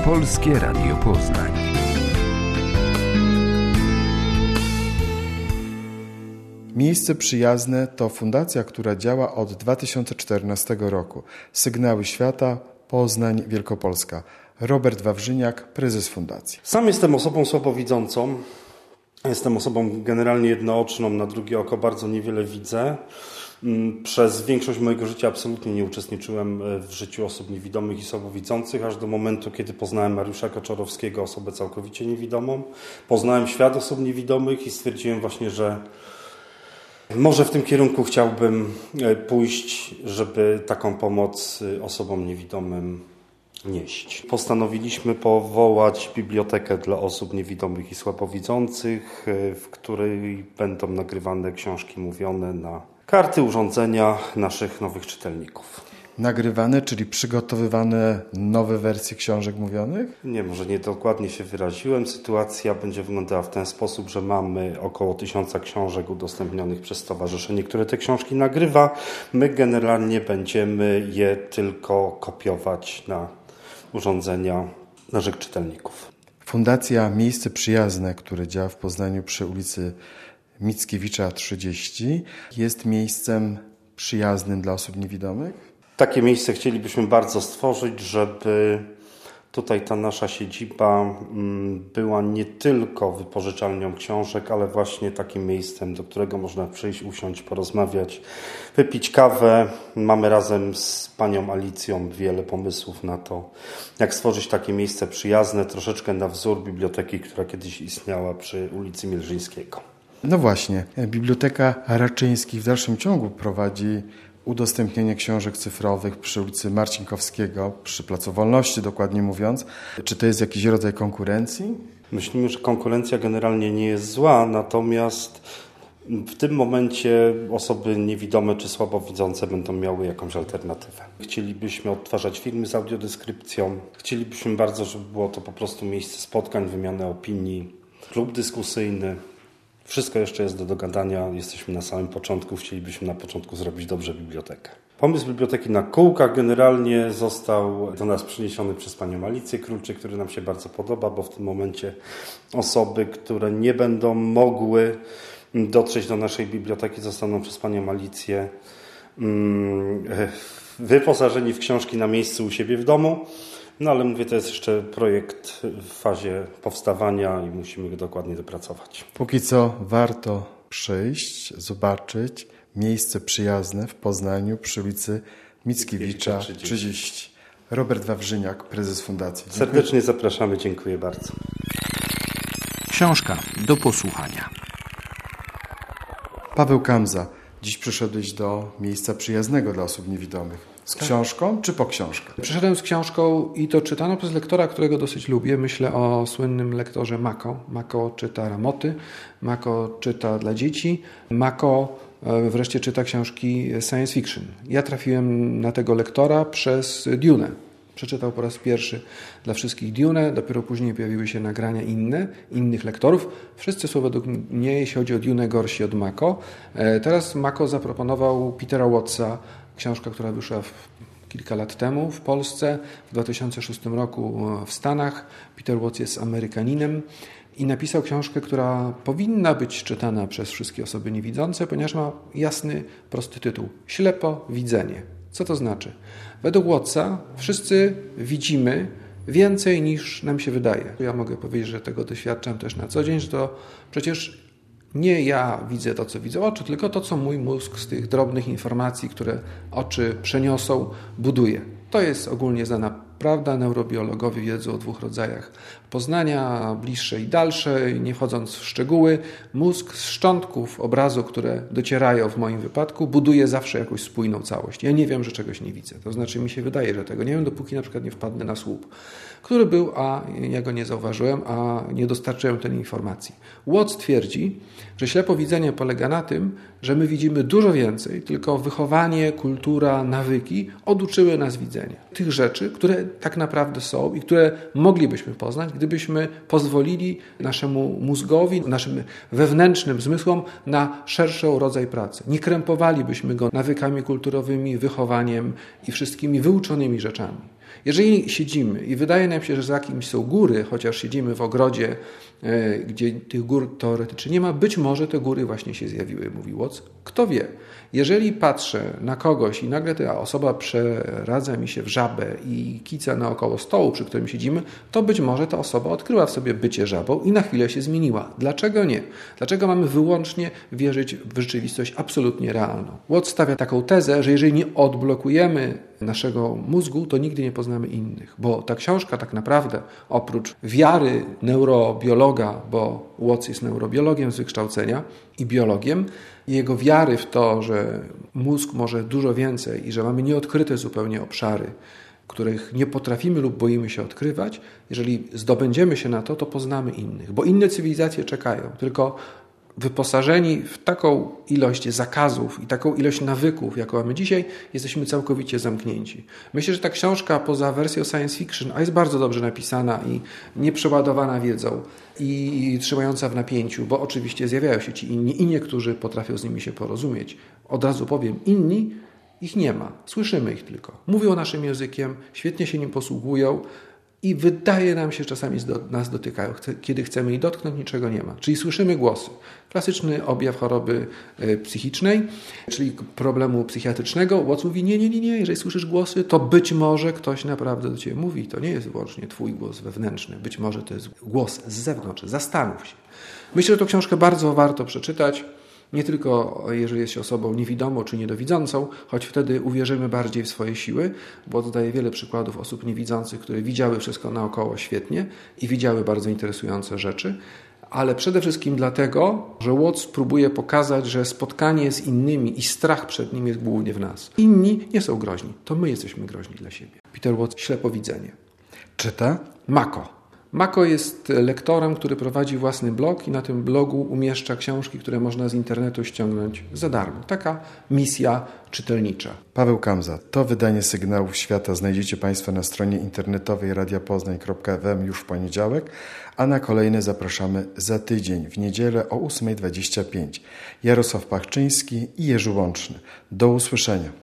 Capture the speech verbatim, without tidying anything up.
Polskie Radio Poznań. Miejsce Przyjazne to fundacja, która działa od dwa tysiące czternastego roku. Sygnały Świata, Poznań, Wielkopolska. Robert Wawrzyniak, prezes fundacji. Sam jestem osobą słabowidzącą. Jestem osobą generalnie jednooczną, na drugie oko bardzo niewiele widzę. Przez większość mojego życia absolutnie nie uczestniczyłem w życiu osób niewidomych i słabowidzących, aż do momentu, kiedy poznałem Mariusza Kaczorowskiego, osobę całkowicie niewidomą. Poznałem świat osób niewidomych i stwierdziłem właśnie, że może w tym kierunku chciałbym pójść, żeby taką pomoc osobom niewidomym nieść. Postanowiliśmy powołać bibliotekę dla osób niewidomych i słabowidzących, w której będą nagrywane książki mówione na karty, urządzenia naszych nowych czytelników. Nagrywane, czyli przygotowywane nowe wersje książek mówionych? Nie, może nie dokładnie się wyraziłem. Sytuacja będzie wyglądała w ten sposób, że mamy około tysiąca książek udostępnionych przez stowarzyszenie, które te książki nagrywa. My generalnie będziemy je tylko kopiować na urządzenia naszych czytelników. Fundacja Miejsce Przyjazne, które działa w Poznaniu przy ulicy Mickiewicza trzydzieści, jest miejscem przyjaznym dla osób niewidomych? Takie miejsce chcielibyśmy bardzo stworzyć, żeby tutaj ta nasza siedziba była nie tylko wypożyczalnią książek, ale właśnie takim miejscem, do którego można przyjść, usiąść, porozmawiać, wypić kawę. Mamy razem z panią Alicją wiele pomysłów na to, jak stworzyć takie miejsce przyjazne, troszeczkę na wzór biblioteki, która kiedyś istniała przy ulicy Mielżyńskiego. No właśnie, Biblioteka Raczyńskich w dalszym ciągu prowadzi udostępnienie książek cyfrowych przy ulicy Marcinkowskiego, przy Placu Wolności dokładnie mówiąc. Czy to jest jakiś rodzaj konkurencji? Myślimy, że konkurencja generalnie nie jest zła, natomiast w tym momencie osoby niewidome czy słabowidzące będą miały jakąś alternatywę. Chcielibyśmy odtwarzać filmy z audiodeskrypcją. Chcielibyśmy bardzo, żeby było to po prostu miejsce spotkań, wymiany opinii, klub dyskusyjny. Wszystko jeszcze jest do dogadania, jesteśmy na samym początku, chcielibyśmy na początku zrobić dobrze bibliotekę. Pomysł biblioteki na kółkach generalnie został do nas przyniesiony przez panią Alicję Królczyk, który nam się bardzo podoba, bo w tym momencie osoby, które nie będą mogły dotrzeć do naszej biblioteki, zostaną przez panią Alicję wyposażeni w książki na miejscu u siebie w domu. No ale mówię, to jest jeszcze projekt w fazie powstawania i musimy go dokładnie dopracować. Póki co warto przyjść, zobaczyć miejsce przyjazne w Poznaniu przy ulicy Mickiewicza trzydzieści. Robert Wawrzyniak, prezes fundacji. Dziękuję. Serdecznie zapraszamy, dziękuję bardzo. Książka do posłuchania. Paweł Kamza, dziś przyszedłeś do miejsca przyjaznego dla osób niewidomych. Z książką czy po książkę? Przyszedłem z książką i to czytano przez lektora, którego dosyć lubię. Myślę o słynnym lektorze Mako. Mako czyta ramoty, Mako czyta dla dzieci, Mako wreszcie czyta książki science fiction. Ja trafiłem na tego lektora przez Dune. Przeczytał po raz pierwszy dla wszystkich Dune, dopiero później pojawiły się nagrania inne, innych lektorów. Wszyscy są według mnie, jeśli chodzi o Dune, gorsi od Mako. Teraz Mako zaproponował Petera Wattsa, książka, która wyszła w kilka lat temu w Polsce, w dwa tysiące szóstym roku w Stanach. Peter Watts jest Amerykaninem i napisał książkę, która powinna być czytana przez wszystkie osoby niewidzące, ponieważ ma jasny, prosty tytuł. Ślepowidzenie. Co to znaczy? Według Wattsa wszyscy widzimy więcej niż nam się wydaje. Ja mogę powiedzieć, że tego doświadczam też na co dzień, że to przecież nie ja widzę to, co widzą oczy, tylko to, co mój mózg z tych drobnych informacji, które oczy przeniosą, buduje. To jest ogólnie znana prawda. Neurobiologowie wiedzą o dwóch rodzajach poznania, bliższe i dalsze. Nie wchodząc w szczegóły, mózg z szczątków obrazu, które docierają w moim wypadku, buduje zawsze jakąś spójną całość. Ja nie wiem, że czegoś nie widzę. To znaczy mi się wydaje, że tego nie wiem, dopóki na przykład nie wpadnę na słup, który był, a ja go nie zauważyłem, a nie dostarczyłem tej informacji. Watts twierdzi, że ślepowidzenie polega na tym, że my widzimy dużo więcej, tylko wychowanie, kultura, nawyki oduczyły nas widzenia. Tych rzeczy, które tak naprawdę są i które moglibyśmy poznać, gdybyśmy pozwolili naszemu mózgowi, naszym wewnętrznym zmysłom na szerszy rodzaj pracy. Nie krępowalibyśmy go nawykami kulturowymi, wychowaniem i wszystkimi wyuczonymi rzeczami. Jeżeli siedzimy i wydaje nam się, że za kimś są góry, chociaż siedzimy w ogrodzie, gdzie tych gór teoretycznie nie ma, być może te góry właśnie się zjawiły, mówi Watts. Kto wie? Jeżeli patrzę na kogoś i nagle ta osoba przeradza mi się w żabę i kica naokoło stołu, przy którym siedzimy, to być może ta osoba odkryła w sobie bycie żabą i na chwilę się zmieniła. Dlaczego nie? Dlaczego mamy wyłącznie wierzyć w rzeczywistość absolutnie realną? Watts stawia taką tezę, że jeżeli nie odblokujemy naszego mózgu, to nigdy nie poznamy innych. Bo ta książka tak naprawdę, oprócz wiary neurobiologa, bo Watts jest neurobiologiem z wykształcenia i biologiem, i jego wiary w to, że mózg może dużo więcej i że mamy nieodkryte zupełnie obszary, których nie potrafimy lub boimy się odkrywać, jeżeli zdobędziemy się na to, to poznamy innych. Bo inne cywilizacje czekają, tylko wyposażeni w taką ilość zakazów i taką ilość nawyków, jaką mamy dzisiaj, jesteśmy całkowicie zamknięci. Myślę, że ta książka poza wersją science fiction, a jest bardzo dobrze napisana i nieprzeładowana wiedzą i trzymająca w napięciu, bo oczywiście zjawiają się ci inni i niektórzy potrafią z nimi się porozumieć. Od razu powiem, inni ich nie ma. Słyszymy ich tylko. Mówią naszym językiem, świetnie się nim posługują, i wydaje nam się, że czasami nas dotykają. Kiedy chcemy ich dotknąć, niczego nie ma. Czyli słyszymy głosy. Klasyczny objaw choroby psychicznej, czyli problemu psychiatrycznego. Watts mówi, nie, nie, nie, nie. Jeżeli słyszysz głosy, to być może ktoś naprawdę do ciebie mówi. To nie jest wyłącznie twój głos wewnętrzny. Być może to jest głos z zewnątrz. Zastanów się. Myślę, że tę książkę bardzo warto przeczytać. Nie tylko jeżeli jest się osobą niewidomą czy niedowidzącą, choć wtedy uwierzymy bardziej w swoje siły, bo dodaje wiele przykładów osób niewidzących, które widziały wszystko naokoło świetnie i widziały bardzo interesujące rzeczy, ale przede wszystkim dlatego, że Watts próbuje pokazać, że spotkanie z innymi i strach przed nim jest głównie w nas. Inni nie są groźni, to my jesteśmy groźni dla siebie. Peter Watts, ślepowidzenie. Czyta? Mako. Mako jest lektorem, który prowadzi własny blog i na tym blogu umieszcza książki, które można z internetu ściągnąć za darmo. Taka misja czytelnicza. Paweł Kamza. To wydanie Sygnałów Świata znajdziecie Państwo na stronie internetowej radia poznań kropka f m już w poniedziałek, a na kolejne zapraszamy za tydzień, w niedzielę o ósma dwadzieścia pięć. Jarosław Pachczyński i Jerzy Łączny. Do usłyszenia.